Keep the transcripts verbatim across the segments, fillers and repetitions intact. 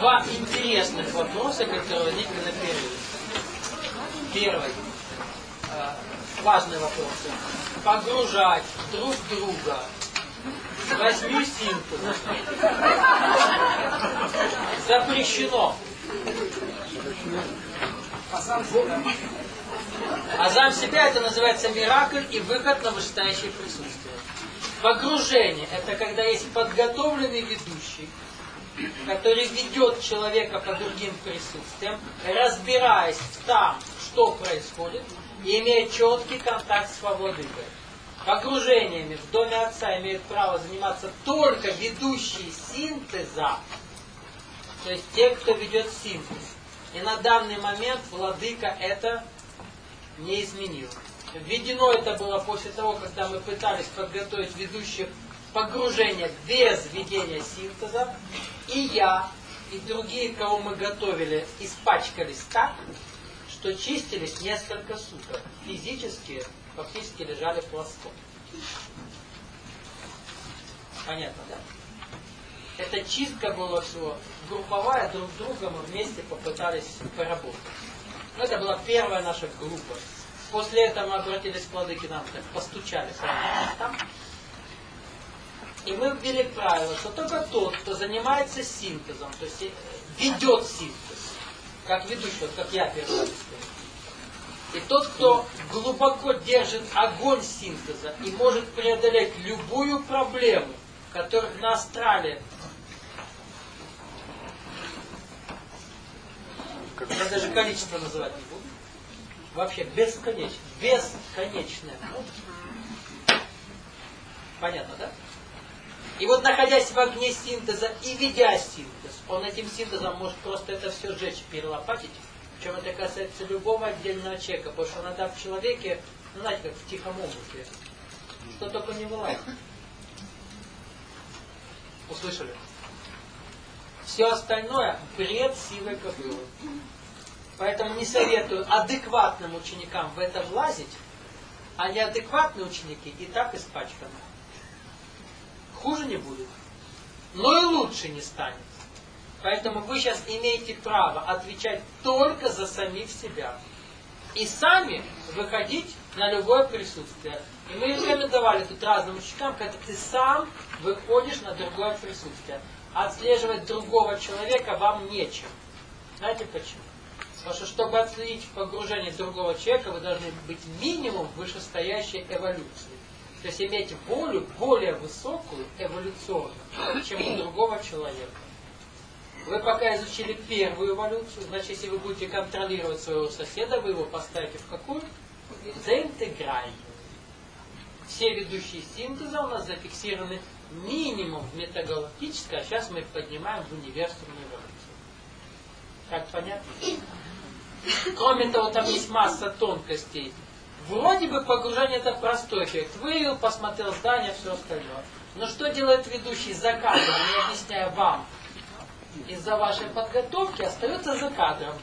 два интересных вопроса, которые возникли на периоде. Первый. Важный вопрос. Погружать друг друга в восьми синтезах запрещено. А сам себя это называется миракль и выход на вышестоящее присутствие. Погружение – это когда есть подготовленный ведущий, который ведет человека по другим присутствиям, разбираясь там, что происходит, и имея четкий контакт с владыкой. Погружениями в доме Отца имеют право заниматься только ведущие синтеза, то есть те, кто ведет синтез. И на данный момент владыка это не изменил. Введено это было после того, когда мы пытались подготовить ведущих погружения без ведения синтеза. И я, и другие, кого мы готовили, испачкались так, что чистились несколько суток. Физически, фактически лежали пластом. Понятно, да? Эта чистка была всего групповая, друг с другом мы вместе попытались поработать. Но это была первая наша группа. После этого мы обратились к владыке, нам так постучали там. И мы ввели правило, что только тот, кто занимается синтезом, то есть ведет синтез, как ведущий, вот как я первый раз сказал, и тот, кто глубоко держит огонь синтеза и может преодолеть любую проблему, которая на астрале, я даже количество называть не буду, вообще бесконечно, бесконечное. Понятно, да? И вот находясь в огне синтеза и ведя синтез, он этим синтезом может просто это все сжечь, перелопатить. Причем это касается любого отдельного человека, потому что иногда в человеке, ну, знаете, как в тихом омуте, что только не вылазит. Услышали? Все остальное бред силой кобылы. Поэтому не советую адекватным ученикам в это влазить, а неадекватные ученики и так испачканы. Хуже не будет, но и лучше не станет. Поэтому вы сейчас имеете право отвечать только за самих себя. И сами выходить на любое присутствие. И мы рекомендовали тут разным ученикам, когда ты сам выходишь на другое присутствие. Отслеживать другого человека вам нечем. Знаете почему? Потому что, чтобы отследить погружение другого человека, вы должны быть минимум вышестоящей эволюции. То есть иметь волю более высокую, эволюционную, чем у другого человека. Вы пока изучили первую эволюцию, значит, если вы будете контролировать своего соседа, вы его поставите в какую? Заинтегральную. Все ведущие синтеза у нас зафиксированы минимум в метагалактической, а сейчас мы их поднимаем в универсальную эволюцию. Как понятно? Кроме того, там есть масса тонкостей. Вроде бы погружение это простой эффект. Вывел, посмотрел здание, все остальное. Но что делает ведущий за кадром, не объясняя вам? Из-за вашей подготовки остается за кадром.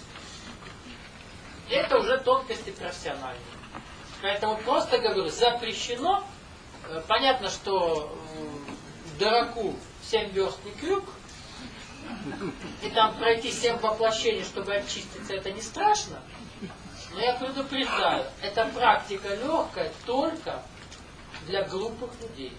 Это уже тонкости профессиональные. Поэтому просто говорю, запрещено. Понятно, что дураку семь верст не крюк. И там пройти семь воплощений, чтобы очиститься, это не страшно. Но я предупреждаю, эта практика легкая только для глупых людей.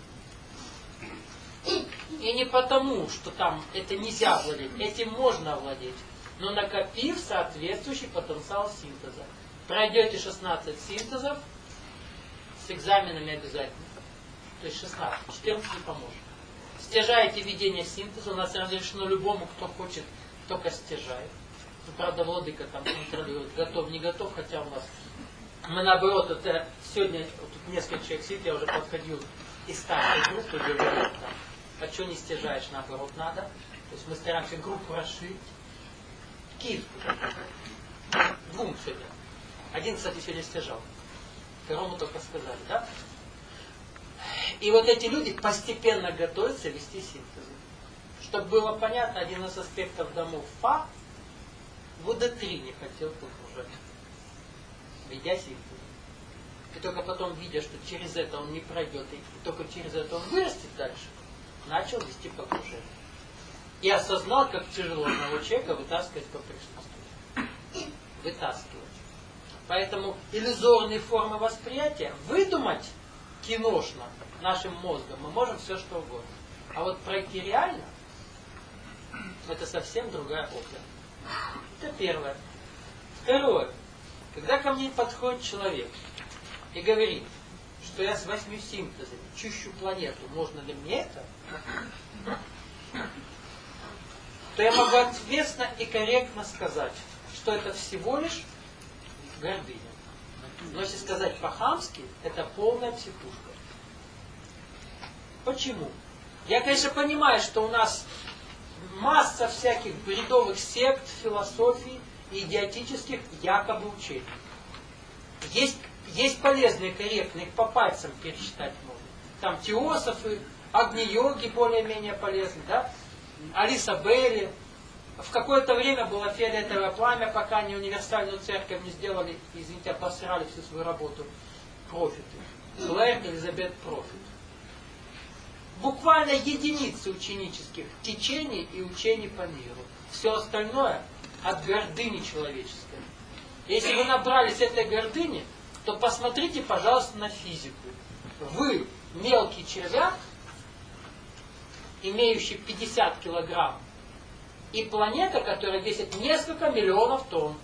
И не потому, что там это нельзя владеть, этим можно владеть, но накопив соответствующий потенциал синтеза. Пройдете шестнадцать синтезов с экзаменами обязательно. То есть шестнадцать, четырнадцать не поможет. Стяжаете ведение синтеза, у нас разрешено любому, кто хочет, только стяжает. Ну, правда, владыка там контролирует, готов, не готов, хотя у нас мы наоборот, это сегодня вот тут несколько человек сидит, я уже подходил из старой группы, говорю, там, а что не стяжаешь, наоборот, надо. То есть мы стараемся группу расширить. Киев. Двум сегодня. Один, кстати, сегодня стяжал. Второму только сказали, да? И вот эти люди постепенно готовятся вести синтезы. Чтобы было понятно, один из аспектов домов Фа в У Д три не хотел погружать, ведя синтез. И только потом, видя, что через это он не пройдет, и только через это он вырастет дальше, начал вести погружение. И осознал, как тяжело одного человека вытаскивать по присутствию. Вытаскивать. Поэтому иллюзорные формы восприятия выдумать киношно нашим мозгом мы можем все что угодно. А вот пройти реально, это совсем другая опция. Это первое. Второе. Когда ко мне подходит человек и говорит, что я с восьми синтезами чищу планету, можно ли мне это? То я могу ответственно и корректно сказать, что это всего лишь гордыня. Но если сказать по-хамски, это полная психушка. Почему? Я, конечно, понимаю, что у нас масса всяких бредовых сект, философий и идиотических якобы учений. Есть, есть полезные, корректные, их по пальцам пересчитать можно. Там теософы, агни-йоги более-менее полезны, да? Алиса Белли. В какое-то время было фиолетовое пламя, пока они универсальную церковь не сделали, извините, обосрали всю свою работу. Профиты. Клэр Элизабет Профит. Буквально единицы ученических течений и учений по миру. Все остальное от гордыни человеческой. Если вы набрались этой гордыни, то посмотрите, пожалуйста, на физику. Вы мелкий червяк, имеющий пятьдесят килограмм, и планета, которая весит несколько миллионов тонн.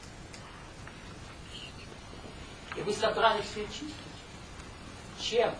И вы собрали все чистить. Чем?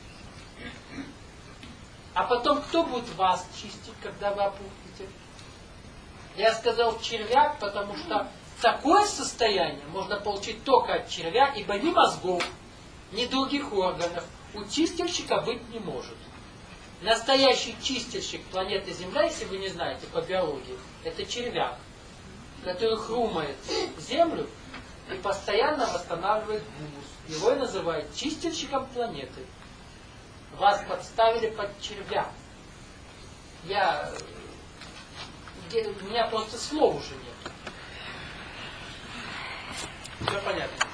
А потом кто будет вас чистить, когда вы опухнете? Я сказал червяк, потому что такое состояние можно получить только от червя, ибо ни мозгов, ни других органов у чистильщика быть не может. Настоящий чистильщик планеты Земля, если вы не знаете по биологии, это червяк, который хрумает Землю и постоянно восстанавливает гумус. Его и называют чистильщиком планеты. Вас подставили под червя. Я... У меня просто слов уже нет. Все понятно.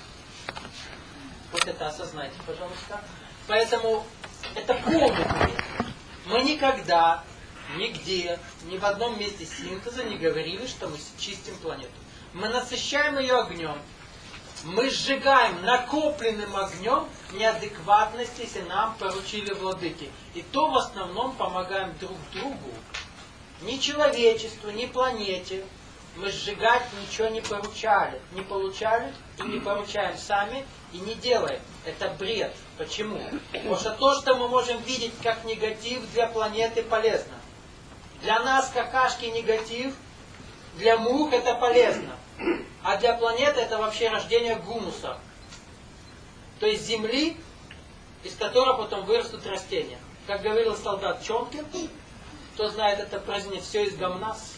Вот это осознайте, пожалуйста. Поэтому это полный бред. Мы никогда, нигде, ни в одном месте синтеза не говорили, что мы чистим планету. Мы насыщаем ее огнем. Мы сжигаем накопленным огнем неадекватность, если нам поручили владыки. И то в основном помогаем друг другу. Ни человечеству, ни планете. Мы сжигать ничего не поручали. Не получали и не поручаем сами и не делаем. Это бред. Почему? Потому что то, что мы можем видеть как негатив, для планеты полезно. Для нас какашки негатив, для мух это полезно. А для планеты это вообще рождение гумуса. То есть земли, из которой потом вырастут растения. Как говорил солдат Чонкин, кто знает это праздник, все из гомнас.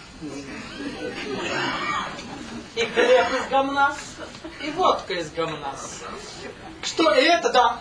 И хлеб из гомнас, и водка из гомнас. Что и это, да.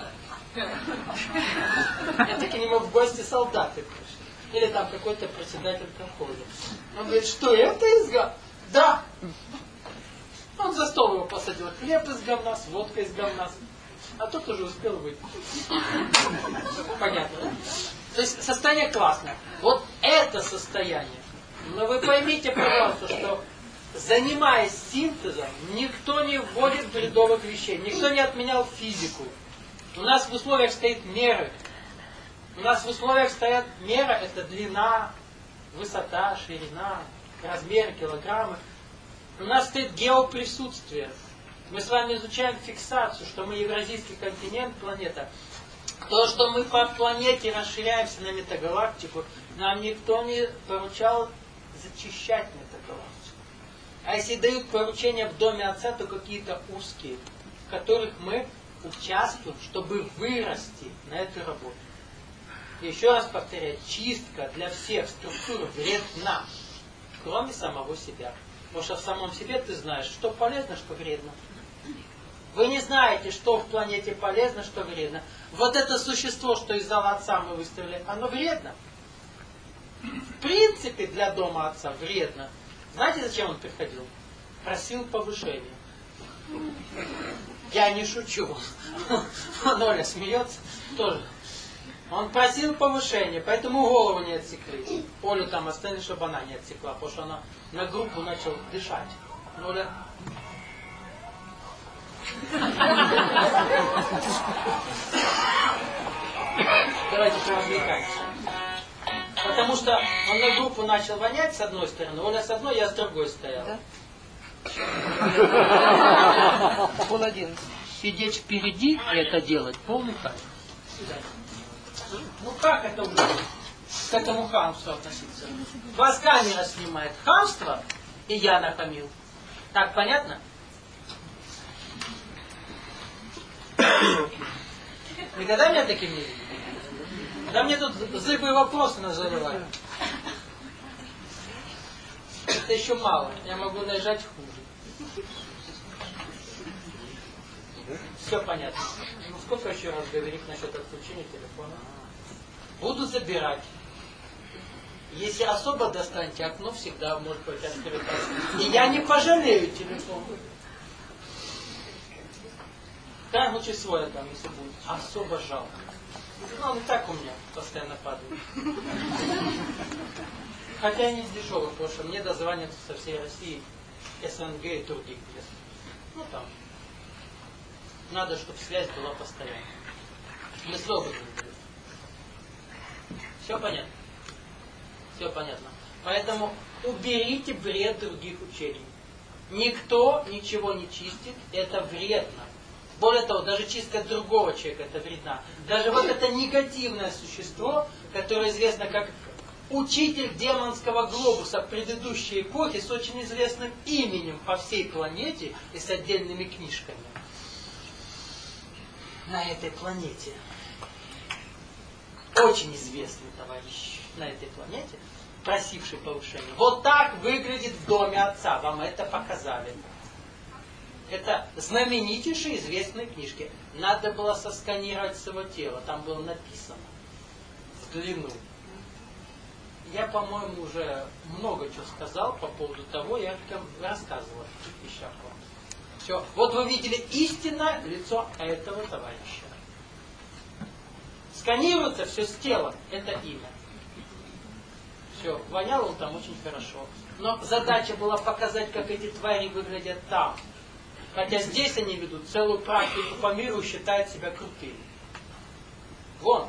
Это к нему в гости солдаты пришли. Или там какой-то председатель колхоза. Он говорит, что это из гомнас? Да. Он за стол его посадил. Хлеб из гомнас, водка из гомнас. А тот уже успел выйти. Понятно, да? То есть состояние классное. Вот это состояние. Но вы поймите, пожалуйста, что занимаясь синтезом, никто не вводит бредовых вещей. Никто не отменял физику. У нас в условиях стоит меры. У нас в условиях стоят мера, это длина, высота, ширина, размеры, килограммы. У нас стоит геоприсутствие. Мы с вами изучаем фиксацию, что мы евразийский континент, планета. То, что мы по планете расширяемся на метагалактику, нам никто не поручал зачищать метагалактику. А если дают поручения в доме отца, то какие-то узкие, в которых мы участвуем, чтобы вырасти на эту работу. И еще раз повторяю, чистка для всех структур вредна, кроме самого себя. Потому что в самом себе ты знаешь, что полезно, что вредно. Вы не знаете, что в планете полезно, что вредно. Вот это существо, что из зала отца мы выставили, оно вредно. В принципе, для дома отца вредно. Знаете, зачем он приходил? Просил повышения. Я не шучу. Оля смеется тоже. Он просил повышения, поэтому голову не отсекли. Олю там оставили, чтобы она не отсекла, потому что она на группу начала дышать. Ну, Оля... Давайте поразвлекаемся. Потому что он на группу начал вонять с одной стороны, Оля с одной, я с другой стоял. Да? Пол одиннадцать. Сидеть впереди и это делать полный кайф. Ну как это будет к этому хамству относиться? Вас камера снимает хамство, и я нахамил. Так понятно? Никогда меня таким не видели? Да мне тут зыбые вопросы называют. Это еще мало. Я могу наезжать хуже. Все понятно. Ну сколько еще раз говорить насчет отключения телефона? Буду забирать. Если особо достанете, окно всегда может быть открыто. И я не пожалею телефон. В крайнем случае свой там, если будет особо жалко. Ну, он и так у меня постоянно падает. Хотя не из дешевых, потому что мне дозваниваются со всей России, СНГ и других мест. Ну там. Надо, чтобы связь была постоянной. Мы слова не говорим. Все понятно? Все понятно. Поэтому уберите бред других учений. Никто ничего не чистит, это вредно. Более того, даже чистка другого человека это вредно. Даже вот это негативное существо, которое известно как учитель демонского глобуса предыдущей эпохи с очень известным именем по всей планете и с отдельными книжками. На этой планете. Очень известный товарищ на этой планете, просивший повышения. Вот так выглядит в доме отца. Вам это показали. Это знаменитейшие известные книжки. Надо было сосканировать с его тела. Там было написано в длину. Я, по-моему, уже много чего сказал по поводу того, я рассказывал о таких вещах вам. Все. Вот вы видели истинное лицо этого товарища. Сканируется все с тела. Это имя. Все. Вонял он там очень хорошо. Но задача была показать, как эти твари выглядят там. Хотя здесь они ведут целую практику по миру и считают себя крутыми. Вон.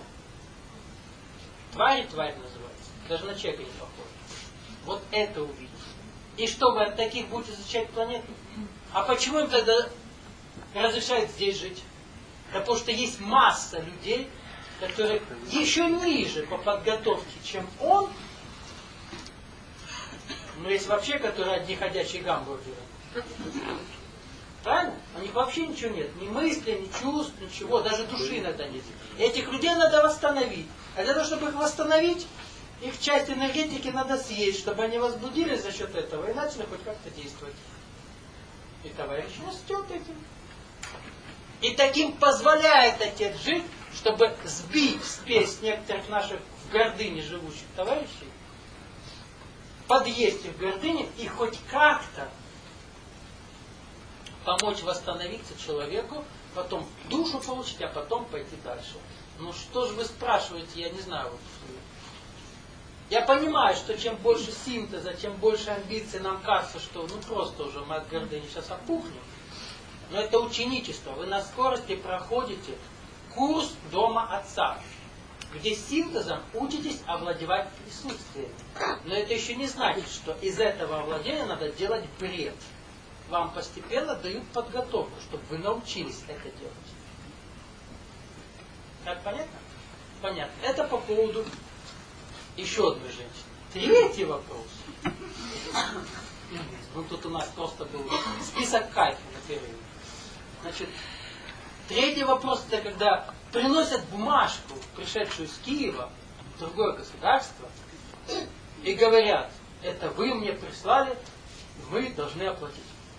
Твари тварь называется. Даже на человека не похоже. Вот это увидите. И что, вы от таких будете изучать планету? А почему им тогда разрешают здесь жить? Да потому что есть масса людей, которые еще ниже по подготовке, чем он. Но есть вообще, которые одни ходячие гамбургеры. Правильно? У них вообще ничего нет. Ни мысли, ни чувств, ничего. Даже души иногда нет. Этих людей надо восстановить. А для того, чтобы их восстановить, их часть энергетики надо съесть, чтобы они возбудились за счет этого и начали хоть как-то действовать. И товарищ растет этим. И таким позволяет Отец жить, чтобы сбить спесь некоторых наших в гордыне живущих товарищей, подъесть их в гордыне и хоть как-то помочь восстановиться человеку, потом душу получить, а потом пойти дальше. Ну что же вы спрашиваете, я не знаю. Вот. Я понимаю, что чем больше синтеза, чем больше амбиций, нам кажется, что ну просто уже мы от гордыни сейчас опухнем. Но это ученичество. Вы на скорости проходите курс Дома Отца, где синтезом учитесь овладевать присутствием. Но это еще не значит, что из этого овладения надо делать бред. Вам постепенно дают подготовку, чтобы вы научились это делать. Так понятно? Понятно. Это по поводу еще одной женщины. Третий вопрос. Ну тут у нас просто был список кайфа на перерыве. Значит, третий вопрос, это когда приносят бумажку, пришедшую из Киева, в другое государство, и говорят, это вы мне прислали, вы должны оплатить.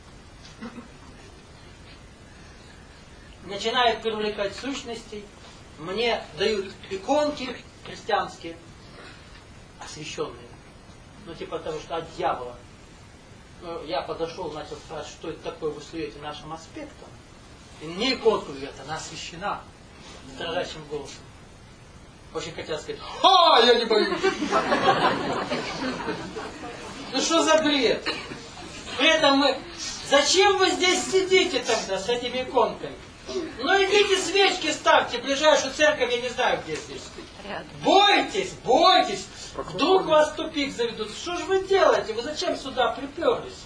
Начинают привлекать сущностей, мне дают иконки христианские, освященные. Ну типа того, что от дьявола. Ну, я подошел, начал спрашивать, что это такое вы суете нашим аспектом. И мне иконку говорят, она освящена дрожащим голосом. очень хотят сказать, а, я не боюсь. Ну что за бред? При этом мы, зачем вы здесь сидите тогда с этими иконками? Ну идите свечки ставьте, ближайшую церковь, я не знаю, где здесь. Бойтесь, бойтесь. Вдруг вас в тупик заведут. Что же вы делаете? Вы зачем сюда приперлись?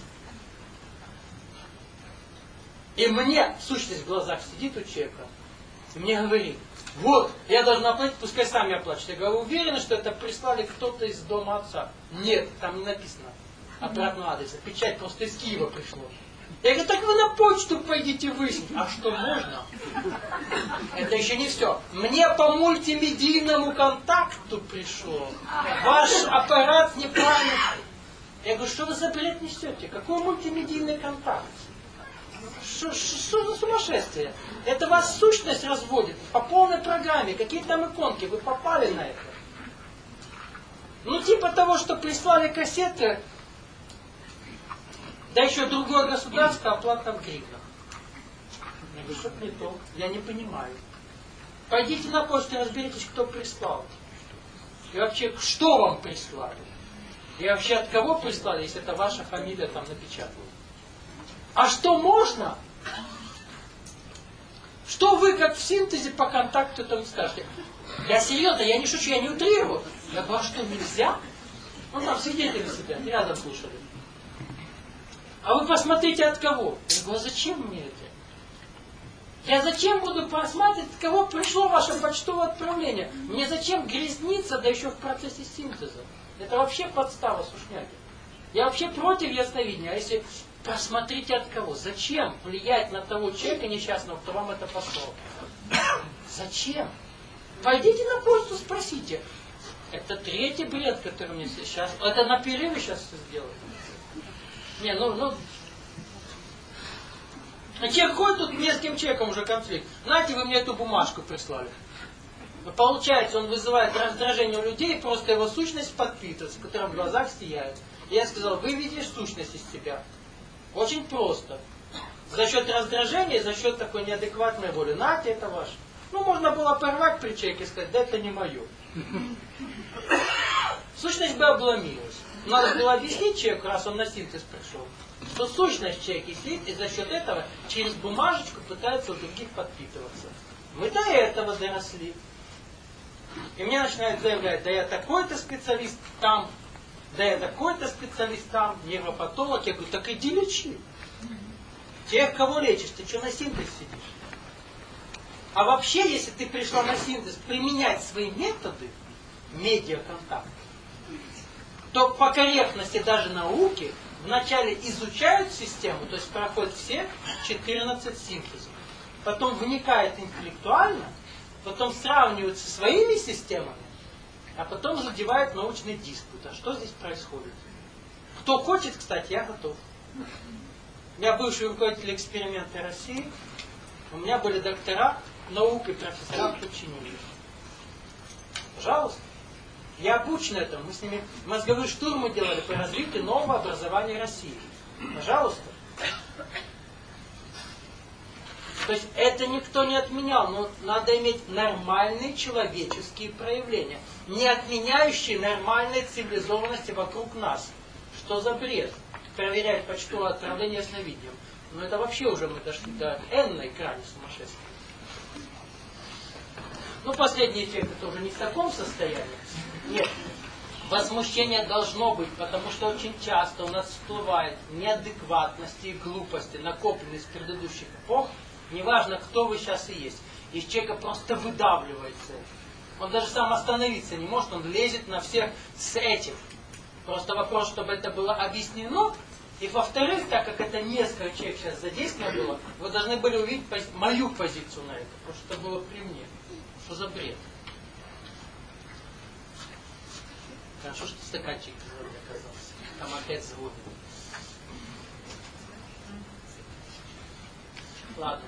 И мне, сущность в глазах сидит у человека, и мне говорит, вот, я должен оплатить, пускай сами оплачут. Я говорю, уверены, что это прислали кто-то из дома отца? Нет, там не написано обратного адреса. Печать просто из Киева пришло. Я говорю, так вы на почту пойдите выяснить. А что можно? Это еще не все. Мне по мультимедийному контакту пришло. Ваш аппарат неправильно. Я говорю, что вы за бред несете? Какой мультимедийный контакт? Что, что за сумасшествие? Это вас сущность разводит по полной программе. Какие там иконки? Вы попали на это. Ну типа того, что прислали кассеты, да еще другое государство, оплата в гривнах. Я говорю, что-то не то. Я не понимаю. Пойдите на почту и разберитесь, кто прислал. И вообще, что вам прислали? И вообще, от кого прислали, если это ваша фамилия там напечатана? А что можно? Что вы, как в синтезе по контакту там скажете? Я серьезно, я не шучу, я не утрирую. Я говорю, а что, нельзя? Ну там свидетели сидят, рядом слушали. А вы посмотрите, от кого. Я говорю, а зачем мне это? Я зачем буду просматривать, от кого пришло ваше почтовое отправление? Мне зачем грязниться, да еще в процессе синтеза? Это вообще подстава сушняги. Я вообще против ясновидения. А если посмотрите, от кого? Зачем влиять на того человека несчастного, кто вам это послал? Зачем? Пойдите на почту, спросите. Это третий бред, который мне сейчас... Это на перерыве сейчас все сделают. Не, ну, ну... Человек ходит, тут нескольким человеком уже конфликт. Знаете, вы мне эту бумажку прислали. Получается, он вызывает раздражение у людей, просто его сущность подпитывается, которая в глазах сияет. И я сказал, вы видишь сущность из себя. Очень просто. За счет раздражения, за счет такой неадекватной воли. Нате, это ваше. Ну, можно было порвать при человеке и сказать, да это не мое. Сущность бы обломилась. Надо было объяснить человеку, раз он на синтез пришел, что сущность человека сидит и за счет этого через бумажечку пытается у других подпитываться. Мы до этого доросли. И мне начинают заявлять, да я такой-то специалист там, да я такой-то специалист там, нейропатолог. Я говорю, так иди лечи. Тех, кого лечишь, ты что на синтез сидишь? А вообще, если ты пришла на синтез применять свои методы, медиаконтакт, то по корректности даже науки вначале изучают систему, то есть проходят все четырнадцать синтезов, потом вникают интеллектуально, потом сравнивают со своими системами, а потом задевают научный диспут. А что здесь происходит? Кто хочет, кстати, я готов. Я бывший руководитель эксперимента России, у меня были доктора наук и профессора подчинения. Пожалуйста. Я обучен этому. Мы с ними мозговые штурмы делали по развитию нового образования России. Пожалуйста. То есть это никто не отменял, но надо иметь нормальные человеческие проявления, не отменяющие нормальной цивилизованности вокруг нас. Что за бред? Проверять почтовое отправление ясновидением. Но это вообще уже мы дошли до энной грани сумасшествия. Ну, последний эффект, это уже не в таком состоянии. Нет. Возмущение должно быть, потому что очень часто у нас всплывает неадекватности и глупости, накопленные с предыдущих эпох. Неважно, кто вы сейчас и есть. Из человека просто выдавливается. Он даже сам остановиться не может, он лезет на всех с этим. Просто вопрос, чтобы это было объяснено. И во-вторых, так как это несколько человек сейчас задействовано было, вы должны были увидеть пози- мою позицию на это. Потому что это было при мне. Что за бред? Хорошо, что стаканчик не оказался. Там опять звонит. Ладно.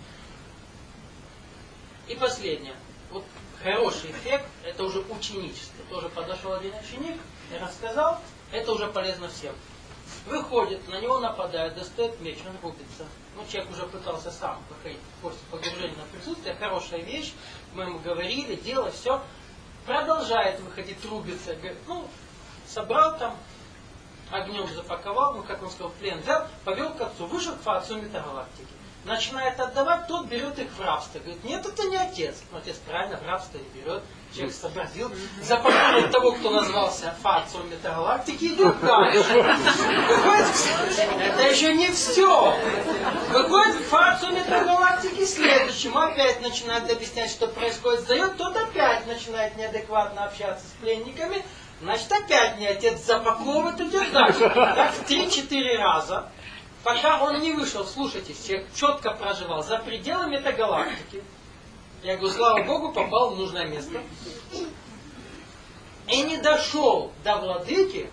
И последнее. Вот хороший эффект, это уже ученичество. Тоже подошел один ученик и рассказал, это уже полезно всем. Выходит, на него нападают, достает меч, он рубится. Ну, человек уже пытался сам выходить после погружения на присутствие. Хорошая вещь, мы ему говорили, дело, все. продолжает выходить, рубится. Говорит, ну, собрал там, огнем запаковал, ну, как он сказал, плен взял, повел к отцу, вышел к отцу метагалактики. Начинает отдавать, тот берет их в рабство. Говорит, нет, это не отец. Ну, отец правильно, в рабство не берет. Человек сообразил, запаковал того, кто назвался Фацом метагалактики, идет дальше. Выходит, это еще не все. Выходит к Фацу метагалактики следующему, опять начинает объяснять, что происходит. Сдает, тот опять начинает неадекватно общаться с пленниками. Значит, опять не отец запаковывает, идет дальше. Так в три-четыре раза. Пока он не вышел, слушайте, всех четко проживал за пределами этой галактики. Я говорю, слава Богу, попал в нужное место. И не дошел до владыки,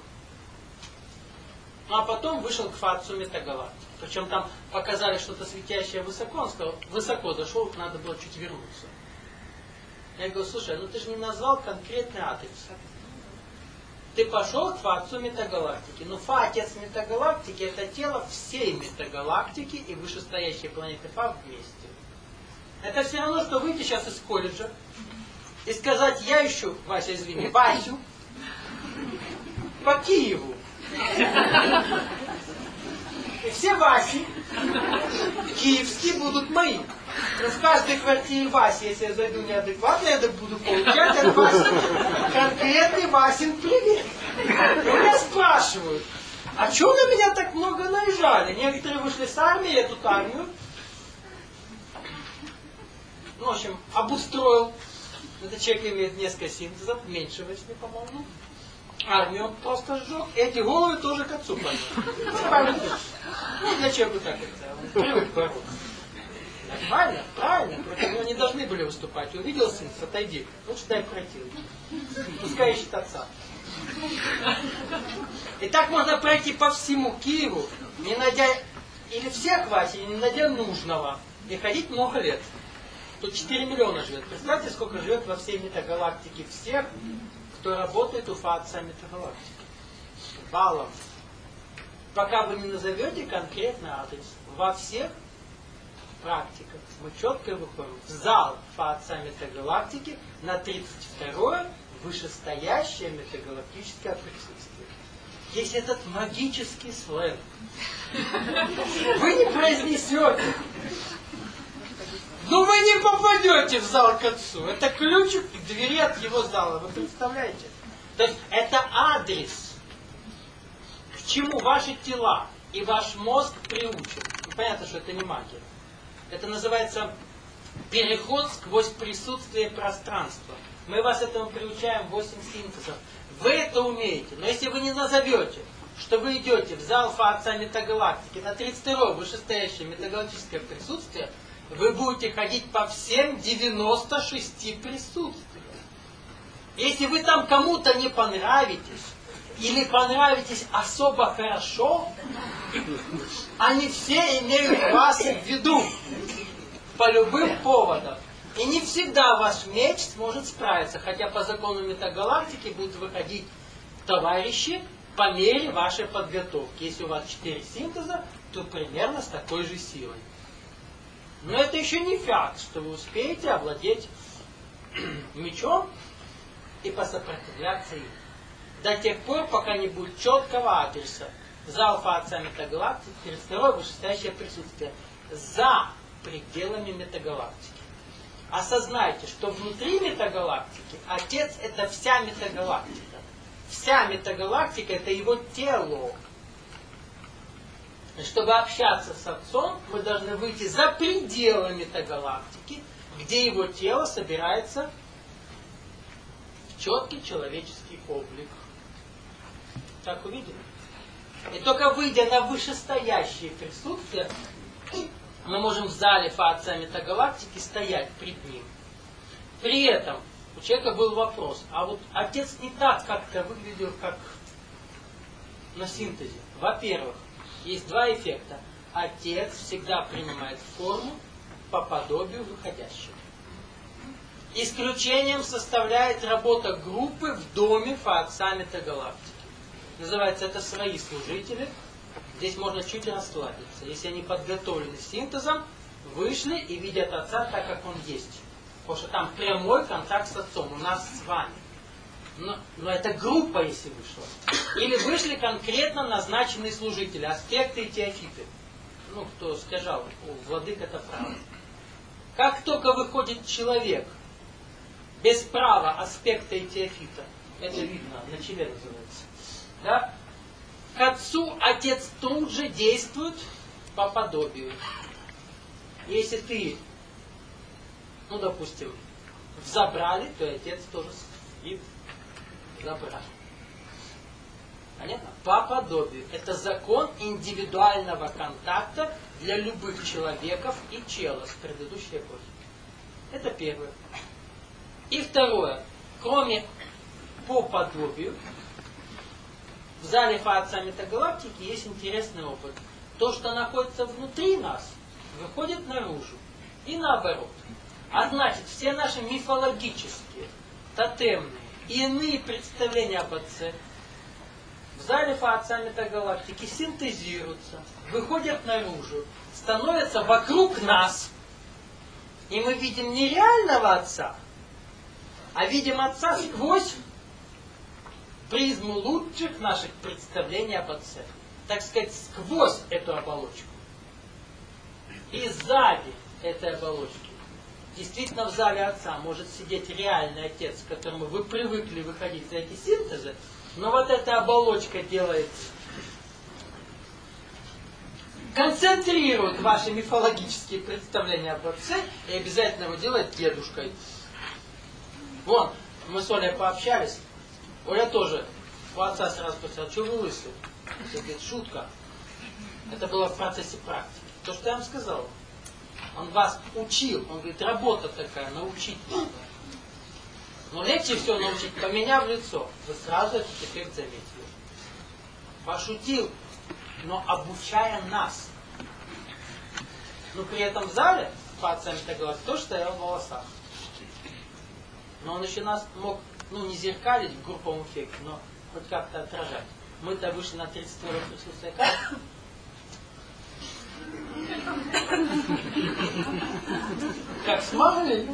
а потом вышел к Фацу метагалактики. Причем там показали что-то светящее высоко. Он сказал, высоко дошел, надо было чуть вернуться. Я говорю, слушай, ну ты же не назвал конкретный адрес. Ты пошел к Фацу метагалактики. Но Фа, отец метагалактики, это тело всей метагалактики и вышестоящей планеты Фа вместе. Это все равно, что выйти сейчас из колледжа и сказать, я ищу, Вася, извини, Васю по Киеву. И все Васи киевские будут мои. Но в каждой квартире Васи, если я зайду неадекватно, я буду получать от Васи конкретный Васин привет. И меня спрашивают, а чего на меня так много наезжали? Некоторые вышли с армии, я тут армию. Ну, в общем, обустроил. Этот человек имеет несколько синтезов, меньше восьми, по-моему. Армию он просто сжег. Эти головы тоже к отцу пойдут. Ну, для человека так это? Он привык бороться. Нормально, правильно. Против него не должны были выступать. Увидел сын, отойди. Лучше дай пройти. Пускай ищет отца. И так можно пройти по всему Киеву, не найдя или всех Васи, или не найдя нужного. И ходить много лет. Тут четыре миллиона живет. Представьте, сколько живет во всей метагалактике всех, кто работает у Фаца метагалактики. Баллов. Пока вы не назовете конкретный адрес, во всех практиках мы четко выходим в зал Фаца метагалактики на тридцать второе вышестоящее метагалактическое присутствие. Есть этот магический сленг. Вы не произнесете. Но вы не попадете в зал к отцу. Это ключик к двери от его зала. Вы представляете? То есть это адрес, к чему ваши тела и ваш мозг приучен. Ну, понятно, что это не магия. Это называется переход сквозь присутствие пространства. Мы вас этому приучаем восемь синтезов. Вы это умеете. Но если вы не назовете, что вы идете в зал Фаца метагалактики на тридцать второе вышестоящее метагалактическое присутствие, вы будете ходить по всем девяноста шести присутствиям. Если вы там кому-то не понравитесь, или понравитесь особо хорошо, они все имеют вас в виду по любым поводам. И не всегда ваш меч сможет справиться, хотя по закону метагалактики будут выходить товарищи по мере вашей подготовки. Если у вас четыре синтеза, то примерно с такой же силой. Но это еще не факт, что вы успеете овладеть мечом и посопротивляться им. До тех пор, пока не будет четкого адреса. Зал Фаца метагалактики, тридцать второе вышестоящее присутствие. За пределами метагалактики. Осознайте, что внутри метагалактики Отец — это вся метагалактика. Вся метагалактика — это его тело. И чтобы общаться с Отцом, мы должны выйти за пределы метагалактики, где его тело собирается в четкий человеческий облик. Так увидели? И только выйдя на вышестоящее присутствие, мы можем в зале Фаца метагалактики стоять пред ним. При этом у человека был вопрос, а вот Отец не так как-то выглядел, как на синтезе. Во-первых, есть два эффекта. Отец всегда принимает форму по подобию выходящего. Исключением составляет работа группы в доме Фаца метагалактики. Называется это свои служители. Здесь можно чуть расслабиться. Если они подготовлены синтезом, вышли и видят Отца так, как Он есть. Потому что там прямой контакт с Отцом у нас с вами. Но, но это группа, если вышла. Или вышли конкретно назначенные служители, аспекты и теофиты. Ну, кто сказал, владыка это право. Как только выходит человек без права аспекта и теофита, это видно, на челе называется, да? К Отцу Отец тут же действует по подобию. Если ты, ну, допустим, взобрали, то и Отец тоже и забрал. Понятно? По подобию. Это закон индивидуального контакта для любых человеков и чела с предыдущей эпохи. Это первое. И второе. Кроме по подобию, в зале Фаотца Метагалактики есть интересный опыт. То, что находится внутри нас, выходит наружу. И наоборот. А значит, все наши мифологические, тотемные и иные представления об Отце в зале Фаотца Метагалактики синтезируются, выходят наружу, становятся вокруг нас. И мы видим не реального Отца, а видим Отца сквозь призму лучших наших представлений об Отце. Так сказать, сквозь эту оболочку. И сзади этой оболочки. Действительно, в зале Отца может сидеть реальный Отец, к которому вы привыкли выходить за эти синтезы, но вот эта оболочка делает, концентрирует ваши мифологические представления об Отце и обязательно его делает дедушкой. Вон, мы с Олей пообщались, Оля тоже у Отца сразу спросила, что вы лысый? Я говорю, шутка. Это было в процессе практики. То, что я вам сказал. Он вас учил. Он говорит, работа такая, научить надо. Но легче всего научить, поменяв лицо. Вы сразу этот эффект заметили. Пошутил, но обучая нас. Но при этом в зале, Фаотца Метагалактики, тоже стоял в волосах. Но он еще нас мог, ну, не зеркалить в групповом эффекте, но хоть как-то отражать. Мы-то вышли на тридцать второе присутствие как? Как смогли.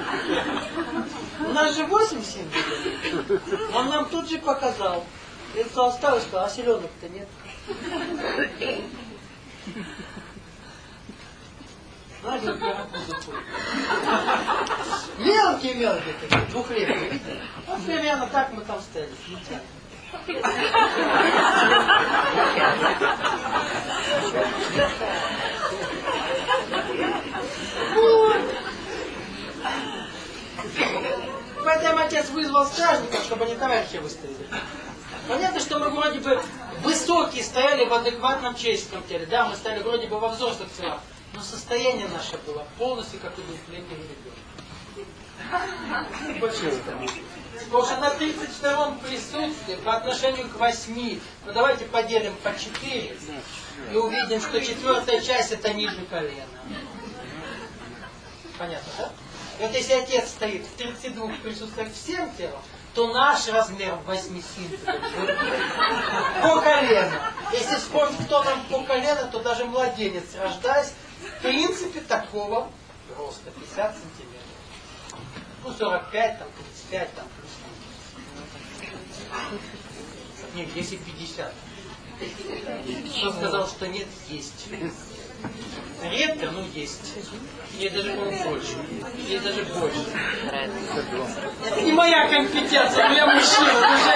У нас же восемь символов. Он нам тут же показал. Лицо осталось, сказал, а селенок-то нет. Знаете, мелкие-мелкие такие, двухлетние, видите? Вот примерно так мы там стояли. Поэтому Отец вызвал стражников, чтобы они товарища выставили. Понятно, что мы вроде бы высокие стояли в адекватном человеческом теле. Да, мы стояли вроде бы во взрослых телах. Но состояние наше было полностью как у двухлетнего ребенка. Потому что на тридцать втором присутствии по отношению к восьми, ну давайте поделим по четыре и увидим, что четвертая часть это ниже колена. Понятно, да? И вот если Отец стоит в тридцати двух присутствиях всем телом, то наш размер в восьми синтезах по колено. Если вспомнить, кто нам по колено, то даже младенец, рождаясь, в принципе такого роста, пятьдесят сантиметров. Ну, сорок пять, там, тридцать пять, там, плюс-минус. Нет, если пятьдесят. Кто сказал, что нет, есть. Редко, но есть. Или даже больше. Или даже больше. Это не моя компетенция, я мужчина,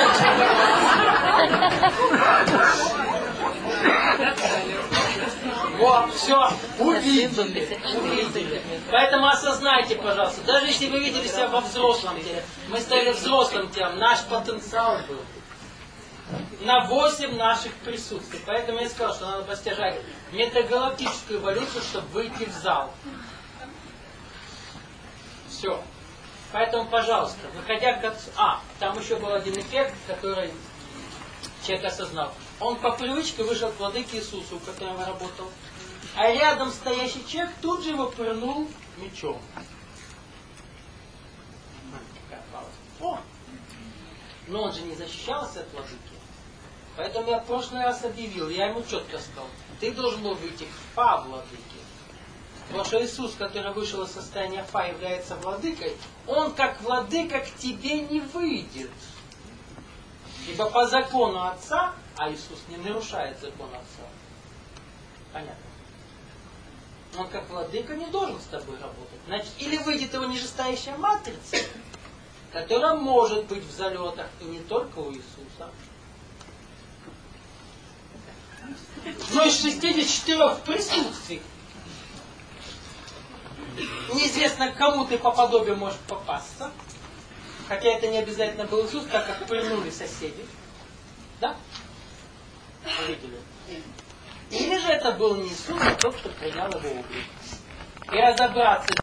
это женщина. Вот, все, увидели, увидели. Поэтому осознайте, пожалуйста, даже если вы видели себя во взрослом теле, мы стали взрослым телом, наш потенциал был на восемь наших присутствий. Поэтому я сказал, что надо постижать метагалактическую эволюцию, чтобы выйти в зал. Все. Поэтому, пожалуйста, выходя к Отцу... А, там еще был один эффект, который человек осознал. Он по привычке вышел к владыке Иисусу, у которого работал. А рядом стоящий человек тут же его пырнул мечом. О! Но он же не защищался от владыки. Поэтому я в прошлый раз объявил, я ему четко сказал, ты должен был выйти по владыке. Потому что Иисус, который вышел из состояния фа, является владыкой, он как владыка к тебе не выйдет. Ибо по закону Отца, а Иисус не нарушает закон Отца. Понятно? Он как владыка не должен с тобой работать. Значит, или выйдет его нижестоящая матрица, которая может быть в залетах и не только у Иисуса, но из шестидесяти четырёх в присутствии. Неизвестно, к кому ты по подобию можешь попасться. Хотя это не обязательно был Иисус, так как пырнули соседи. Да? Вы видели? Или же это был не Иисус, а тот, кто принял его облик. И разобраться